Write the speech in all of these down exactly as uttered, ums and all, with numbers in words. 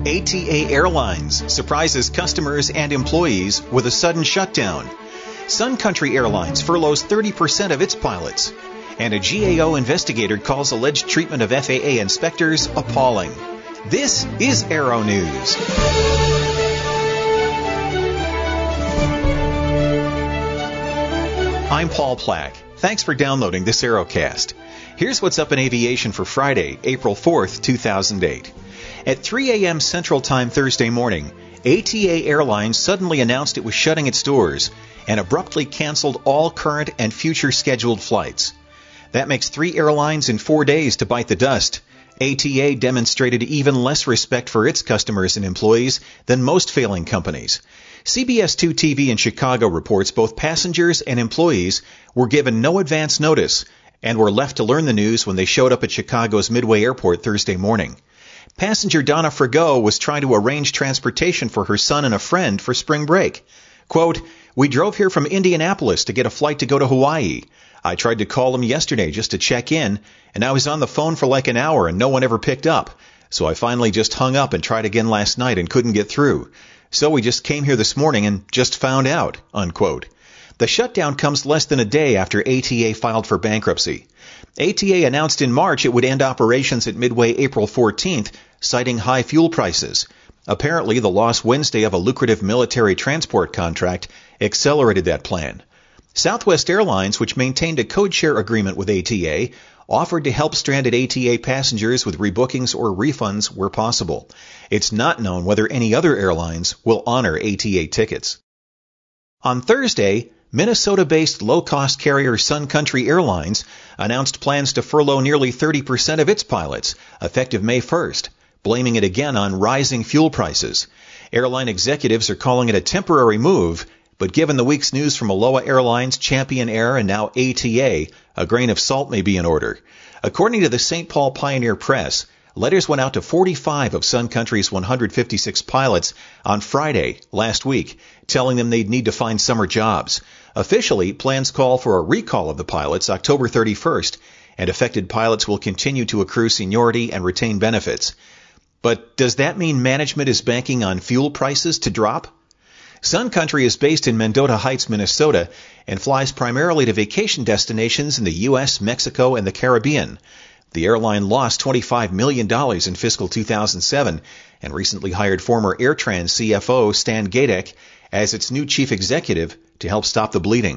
A T A Airlines surprises customers and employees with a sudden shutdown. Sun Country Airlines furloughs thirty percent of its pilots. And a G A O investigator calls alleged treatment of F A A inspectors appalling. This is Aero News. I'm Paul Plack. Thanks for downloading this Aerocast. Here's what's up in aviation for Friday, April fourth, two thousand eight. At three a.m. Central Time Thursday morning, A T A Airlines suddenly announced it was shutting its doors and abruptly canceled all current and future scheduled flights. That makes three airlines in four days to bite the dust. A T A demonstrated even less respect for its customers and employees than most failing companies. C B S two T V in Chicago reports both passengers and employees were given no advance notice and were left to learn the news when they showed up at Chicago's Midway Airport Thursday morning. Passenger Donna Frigo was trying to arrange transportation for her son and a friend for spring break. Quote, "We drove here from Indianapolis to get a flight to go to Hawaii. I tried to call them yesterday just to check in, and I was on the phone for like an hour and no one ever picked up. So I finally just hung up and tried again last night and couldn't get through. So we just came here this morning and just found out," unquote. The shutdown comes less than a day after A T A filed for bankruptcy. A T A announced in March it would end operations at Midway April fourteenth, citing high fuel prices. Apparently, the loss Wednesday of a lucrative military transport contract accelerated that plan. Southwest Airlines, which maintained a code-share agreement with A T A, offered to help stranded A T A passengers with rebookings or refunds where possible. It's not known whether any other airlines will honor A T A tickets. On Thursday, Minnesota-based low-cost carrier Sun Country Airlines announced plans to furlough nearly thirty percent of its pilots, effective May first, blaming it again on rising fuel prices. Airline executives are calling it a temporary move, but given the week's news from Aloha Airlines, Champion Air, and now A T A, a grain of salt may be in order. According to the Saint Paul Pioneer Press, letters went out to forty-five of Sun Country's one hundred fifty-six pilots on Friday last week, telling them they'd need to find summer jobs. Officially, plans call for a recall of the pilots October thirty-first, and affected pilots will continue to accrue seniority and retain benefits. But does that mean management is banking on fuel prices to drop? Sun Country is based in Mendota Heights, Minnesota, and flies primarily to vacation destinations in the U S, Mexico, and the Caribbean. The airline lost twenty-five million dollars in fiscal two thousand seven and recently hired former AirTrans C F O Stan Gadek as its new chief executive to help stop the bleeding.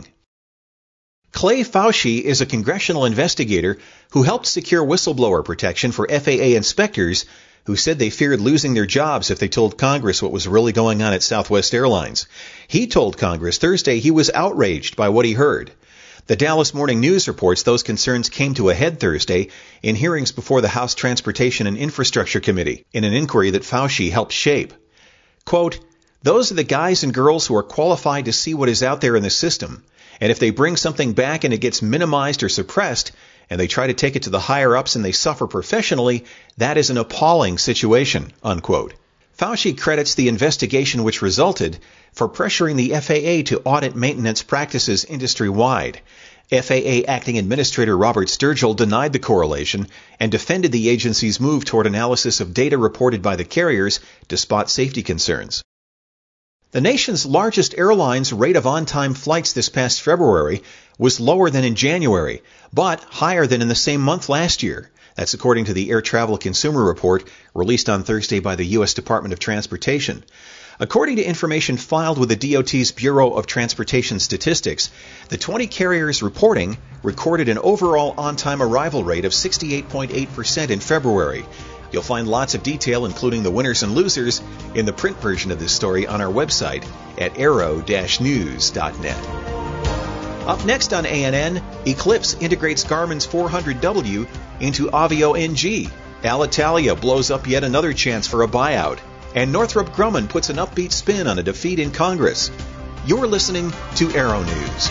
Clay Fauci is a congressional investigator who helped secure whistleblower protection for F A A inspectors who said they feared losing their jobs if they told Congress what was really going on at Southwest Airlines. He told Congress Thursday he was outraged by what he heard. The Dallas Morning News reports those concerns came to a head Thursday in hearings before the House Transportation and Infrastructure Committee in an inquiry that Fauci helped shape. Quote, "Those are the guys and girls who are qualified to see what is out there in the system. And if they bring something back and it gets minimized or suppressed, and they try to take it to the higher-ups and they suffer professionally, that is an appalling situation," unquote. Fauci credits the investigation which resulted for pressuring the F A A to audit maintenance practices industry-wide. F A A Acting Administrator Robert Sturgill denied the correlation and defended the agency's move toward analysis of data reported by the carriers to spot safety concerns. The nation's largest airline's rate of on-time flights this past February was lower than in January, but higher than in the same month last year. That's according to the Air Travel Consumer Report released on Thursday by the U S Department of Transportation. According to information filed with the D O T's Bureau of Transportation Statistics, the twenty carriers reporting recorded an overall on-time arrival rate of sixty-eight point eight percent in February. You'll find lots of detail, including the winners and losers, in the print version of this story on our website at aero dash news dot net. Up next on A N N, Eclipse integrates Garmin's four hundred W into Avio N G. Alitalia blows up yet another chance for a buyout. And Northrop Grumman puts an upbeat spin on a defeat in Congress. You're listening to Aero News.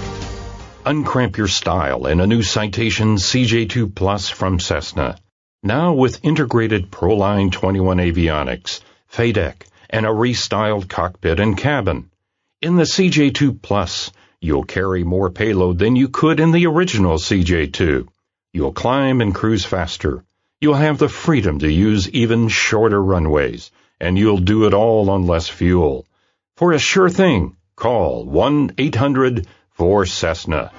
Uncramp your style in a new Citation C J two Plus from Cessna. Now with integrated Proline twenty-one avionics, F A D E C, and a restyled cockpit and cabin. In the C J two Plus, you'll carry more payload than you could in the original C J two. You'll climb and cruise faster. You'll have the freedom to use even shorter runways. and you'll do it all on less fuel. For a sure thing, call one eight hundred four Cessna.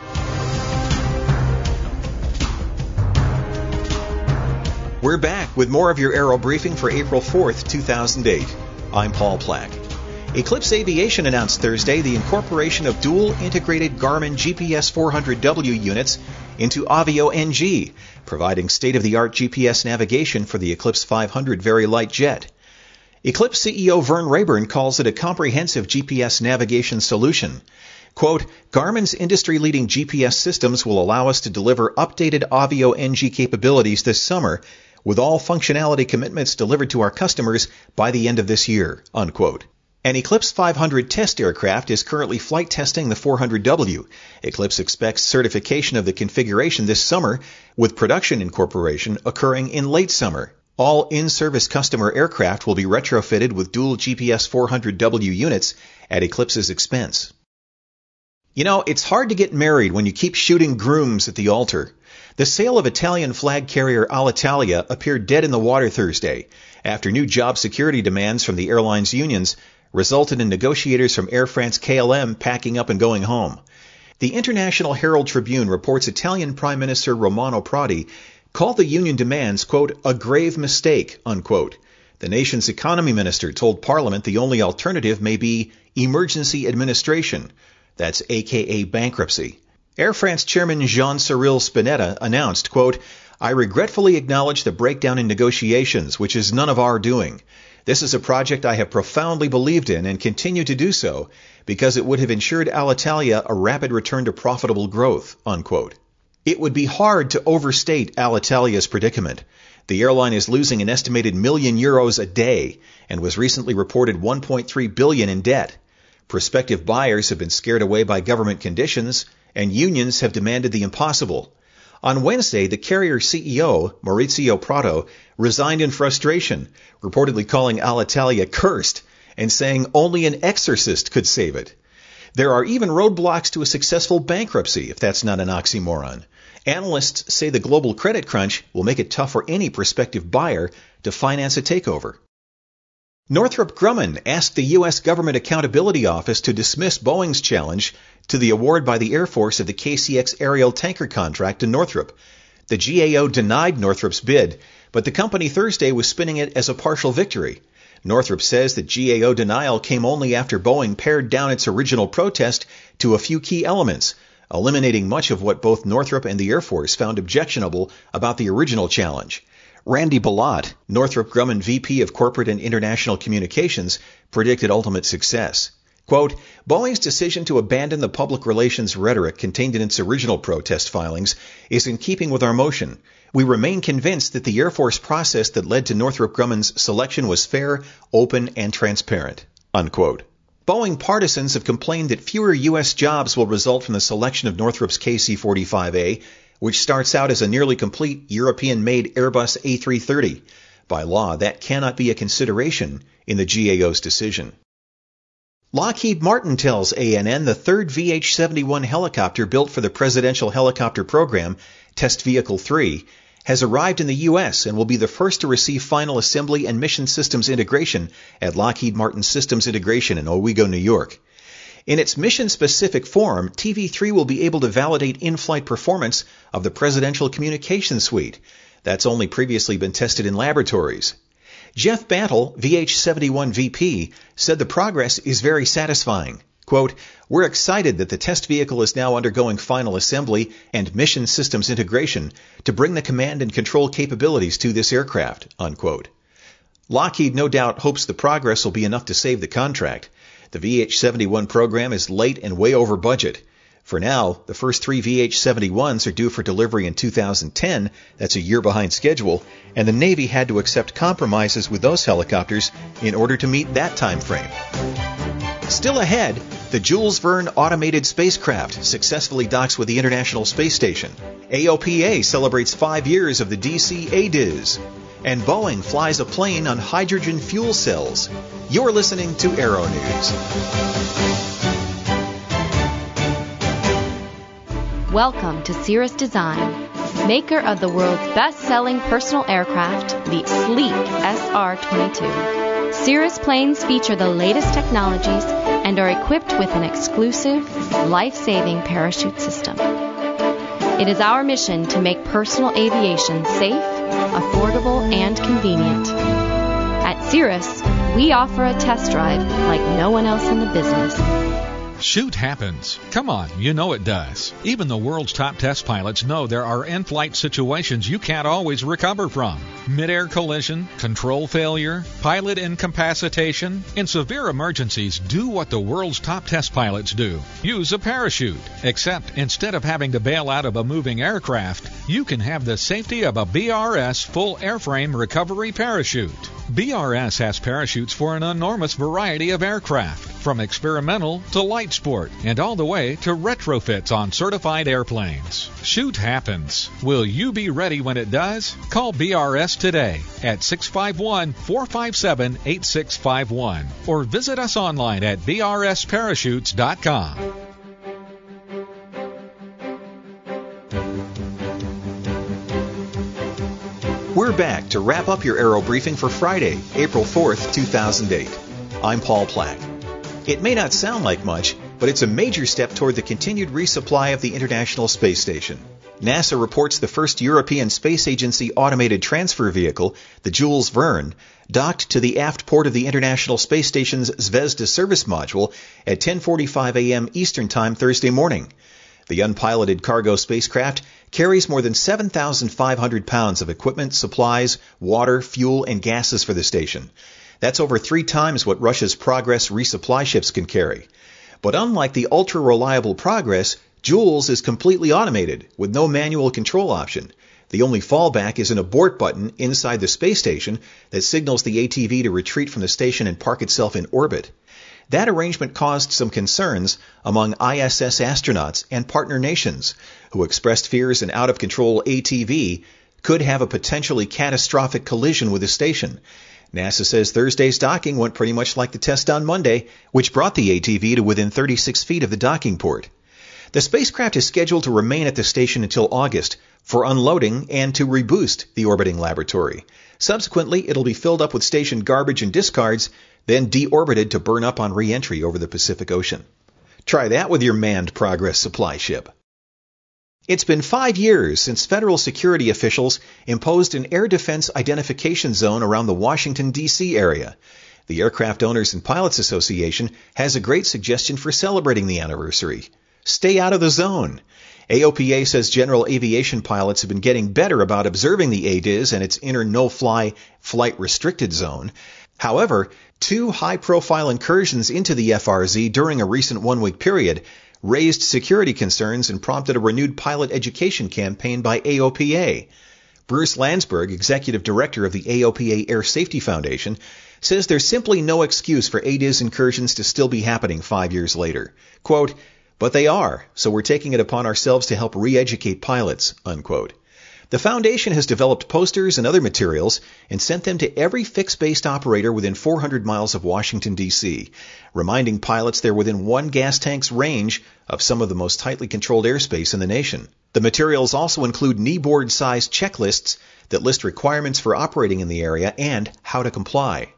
We're back with more of your Aero Briefing for April fourth, two thousand eight. I'm Paul Plack. Eclipse Aviation announced Thursday the incorporation of dual integrated Garmin G P S four hundred W units into Avio N G, providing state-of-the-art G P S navigation for the Eclipse five hundred Very Light Jet. Eclipse C E O Vern Rayburn calls it a comprehensive G P S navigation solution. Quote, Garmin's industry-leading G P S systems will allow us to deliver updated Avio N G capabilities this summer, with all functionality commitments delivered to our customers by the end of this year, unquote. An Eclipse five hundred test aircraft is currently flight testing the four hundred W. Eclipse expects certification of the configuration this summer, with production incorporation occurring in late summer. All in-service customer aircraft will be retrofitted with dual G P S four hundred W units at Eclipse's expense. You know, it's hard to get married when you keep shooting grooms at the altar. The sale of Italian flag carrier Alitalia appeared dead in the water Thursday, after new job security demands from the airline's unions resulted in negotiators from Air France K L M packing up and going home. The International Herald Tribune reports Italian Prime Minister Romano Prodi called the union demands, quote, a grave mistake, unquote. The nation's economy minister told Parliament the only alternative may be emergency administration. That's a k a bankruptcy. Air France Chairman Jean-Cyril Spinetta announced, quote, I regretfully acknowledge the breakdown in negotiations, which is none of our doing. This is a project I have profoundly believed in and continue to do so because it would have ensured Alitalia a rapid return to profitable growth, unquote. It would be hard to overstate Alitalia's predicament. The airline is losing an estimated million euros a day and was recently reported one point three billion in debt. Prospective buyers have been scared away by government conditions, and unions have demanded the impossible. On Wednesday, the carrier C E O, Maurizio Prato, resigned in frustration, reportedly calling Alitalia cursed and saying only an exorcist could save it. There are even roadblocks to a successful bankruptcy, if that's not an oxymoron. Analysts say the global credit crunch will make it tough for any prospective buyer to finance a takeover. Northrop Grumman asked the U S Government Accountability Office to dismiss Boeing's challenge to the award by the Air Force of the K C X aerial tanker contract to Northrop. The G A O denied Northrop's bid, but the company Thursday was spinning it as a partial victory. Northrop says that G A O denial came only after Boeing pared down its original protest to a few key elements, eliminating much of what both Northrop and the Air Force found objectionable about the original challenge. Randy Balot, Northrop Grumman V P of Corporate and International Communications, predicted ultimate success. Quote, Boeing's decision to abandon the public relations rhetoric contained in its original protest filings is in keeping with our motion. We remain convinced that the Air Force process that led to Northrop Grumman's selection was fair, open, and transparent. Unquote. Boeing partisans have complained that fewer U S jobs will result from the selection of Northrop's K C forty-five A, which starts out as a nearly complete European-made Airbus A three thirty. By law, that cannot be a consideration in the G A O's decision. Lockheed Martin tells A N N the third V H seventy-one helicopter built for the Presidential Helicopter Program, Test Vehicle three, has arrived in the U S and will be the first to receive final assembly and mission systems integration at Lockheed Martin Systems Integration in Owego, New York. In its mission-specific form, T V three will be able to validate in-flight performance of the Presidential Communications Suite. That's only previously been tested in laboratories. Jeff Bantle, V H seventy-one V P, said the progress is very satisfying. Quote, we're excited that the test vehicle is now undergoing final assembly and mission systems integration to bring the command and control capabilities to this aircraft, unquote. Lockheed no doubt hopes the progress will be enough to save the contract. The V H seventy-one program is late and way over budget. For now, the first three V H seventy-ones are due for delivery in two thousand ten, that's a year behind schedule, and the Navy had to accept compromises with those helicopters in order to meet that time frame. Still ahead, the Jules Verne automated spacecraft successfully docks with the International Space Station. A O P A celebrates five years of the D C A D I S. And Boeing flies a plane on hydrogen fuel cells. You're listening to Aero News. Welcome to Cirrus Design, maker of the world's best-selling personal aircraft, the sleek S R twenty-two. Cirrus planes feature the latest technologies and are equipped with an exclusive, life-saving parachute system. It is our mission to make personal aviation safe, affordable, and convenient. At Cirrus, we offer a test drive like no one else in the business. Shoot happens. Come on, you know it does. Even the world's top test pilots know there are in-flight situations you can't always recover from. Mid-air collision, control failure, pilot incapacitation. In severe emergencies, do what the world's top test pilots do. Use a parachute. Except instead of having to bail out of a moving aircraft, you can have the safety of a B R S full airframe recovery parachute. B R S has parachutes for an enormous variety of aircraft, from experimental to light sport, and all the way to retrofits on certified airplanes. Shoot happens. Will you be ready when it does? Call B R S today at six five one, four five seven, eight six five one or visit us online at b r s parachutes dot com. We're back to wrap up your Aero Briefing for Friday, April fourth, two thousand eight. I'm Paul Plack. It may not sound like much, but it's a major step toward the continued resupply of the International Space Station. NASA reports the first European Space Agency automated transfer vehicle, the Jules Verne, docked to the aft port of the International Space Station's Zvezda service module at ten forty-five a.m. Eastern Time Thursday morning. The unpiloted cargo spacecraft carries more than seven thousand five hundred pounds of equipment, supplies, water, fuel, and gases for the station. That's over three times what Russia's Progress resupply ships can carry. But unlike the ultra-reliable Progress, Jules is completely automated, with no manual control option. The only fallback is an abort button inside the space station that signals the A T V to retreat from the station and park itself in orbit. That arrangement caused some concerns among I S S astronauts and partner nations, who expressed fears an out-of-control A T V could have a potentially catastrophic collision with the station. NASA says Thursday's docking went pretty much like the test on Monday, which brought the A T V to within thirty-six feet of the docking port. The spacecraft is scheduled to remain at the station until August for unloading and to reboost the orbiting laboratory. Subsequently, it'll be filled up with station garbage and discards, then deorbited to burn up on re-entry over the Pacific Ocean. Try that with your manned Progress supply ship. It's been five years since federal security officials imposed an air defense identification zone around the Washington, D C area. The Aircraft Owners and Pilots Association has a great suggestion for celebrating the anniversary. Stay out of the zone. A O P A says general aviation pilots have been getting better about observing the A D I Z and its inner no-fly flight restricted zone. However, two high-profile incursions into the F R Z during a recent one-week period raised security concerns and prompted a renewed pilot education campaign by A O P A. Bruce Landsberg, executive director of the A O P A Air Safety Foundation, says there's simply no excuse for A D I Z incursions to still be happening five years later. Quote, "But they are, so we're taking it upon ourselves to help re-educate pilots," unquote. The foundation has developed posters and other materials and sent them to every fixed-based operator within four hundred miles of Washington, D C, reminding pilots they're within one gas tank's range of some of the most tightly controlled airspace in the nation. The materials also include kneeboard-sized checklists that list requirements for operating in the area and how to comply.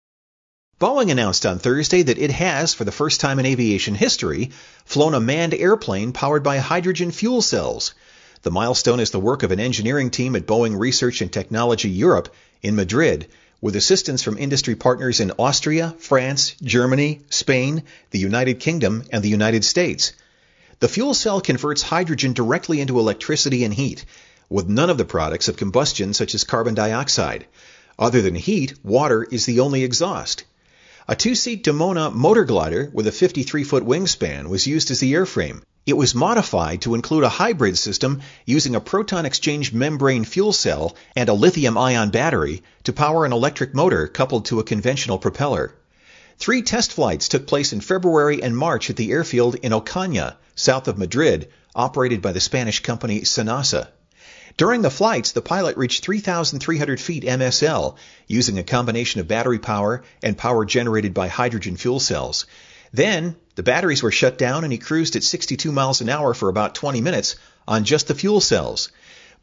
Boeing announced on Thursday that it has, for the first time in aviation history, flown a manned airplane powered by hydrogen fuel cells. The milestone is the work of an engineering team at Boeing Research and Technology Europe in Madrid, with assistance from industry partners in Austria, France, Germany, Spain, the United Kingdom, and the United States. The fuel cell converts hydrogen directly into electricity and heat, with none of the products of combustion such as carbon dioxide. Other than heat, water is the only exhaust. A two-seat Dimona motor glider with a fifty-three foot wingspan was used as the airframe. It was modified to include a hybrid system using a proton exchange membrane fuel cell and a lithium-ion battery to power an electric motor coupled to a conventional propeller. Three test flights took place in February and March at the airfield in Ocaña, south of Madrid, operated by the Spanish company Senasa. During the flights, the pilot reached three thousand three hundred feet M S L using a combination of battery power and power generated by hydrogen fuel cells. Then, the batteries were shut down and he cruised at sixty-two miles an hour for about twenty minutes on just the fuel cells.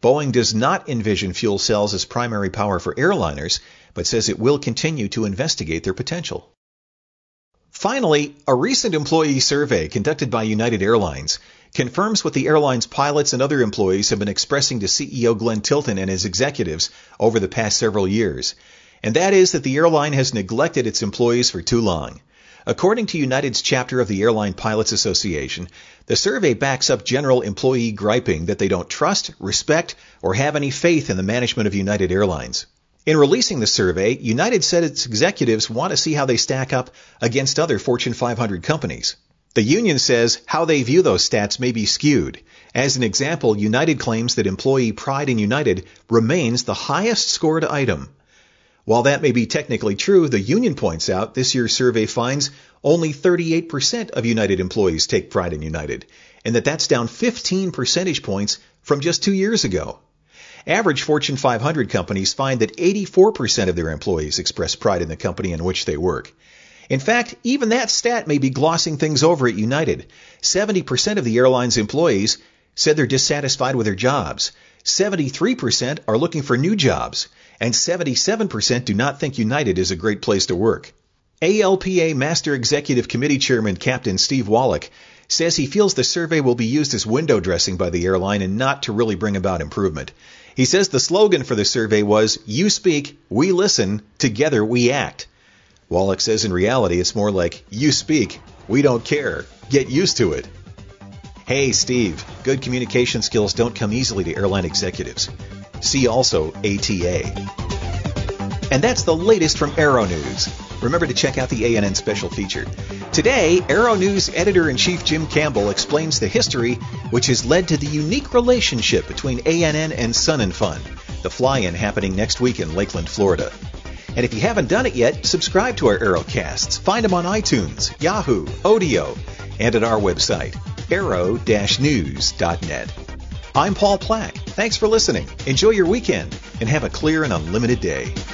Boeing does not envision fuel cells as primary power for airliners, but says it will continue to investigate their potential. Finally, a recent employee survey conducted by United Airlines confirms what the airline's pilots and other employees have been expressing to C E O Glenn Tilton and his executives over the past several years, and that is that the airline has neglected its employees for too long. According to United's chapter of the Airline Pilots Association, the survey backs up general employee griping that they don't trust, respect, or have any faith in the management of United Airlines. In releasing the survey, United said its executives want to see how they stack up against other Fortune five hundred companies. The union says how they view those stats may be skewed. As an example, United claims that employee pride in United remains the highest scored item. While that may be technically true, the union points out this year's survey finds only thirty-eight percent of United employees take pride in United, and that that's down fifteen percentage points from just two years ago. Average Fortune five hundred companies find that eighty-four percent of their employees express pride in the company in which they work. In fact, even that stat may be glossing things over at United. seventy percent of the airline's employees said they're dissatisfied with their jobs. seventy-three percent are looking for new jobs. And seventy-seven percent do not think United is a great place to work. A L P A Master Executive Committee Chairman Captain Steve Wallach says he feels the survey will be used as window dressing by the airline and not to really bring about improvement. He says the slogan for the survey was, "You speak, we listen, together we act." Wallach says in reality it's more like, "You speak, we don't care, get used to it." Hey Steve, good communication skills don't come easily to airline executives. See also A T A. And that's the latest from Aero News. Remember to check out the A N N special feature. Today, Aero News Editor-in-Chief Jim Campbell explains the history which has led to the unique relationship between A N N and Sun and Fun, the fly-in happening next week in Lakeland, Florida. And if you haven't done it yet, subscribe to our Aerocasts. Find them on iTunes, Yahoo, Odeo, and at our website, aero dash news dot net. I'm Paul Plack. Thanks for listening. Enjoy your weekend and have a clear and unlimited day.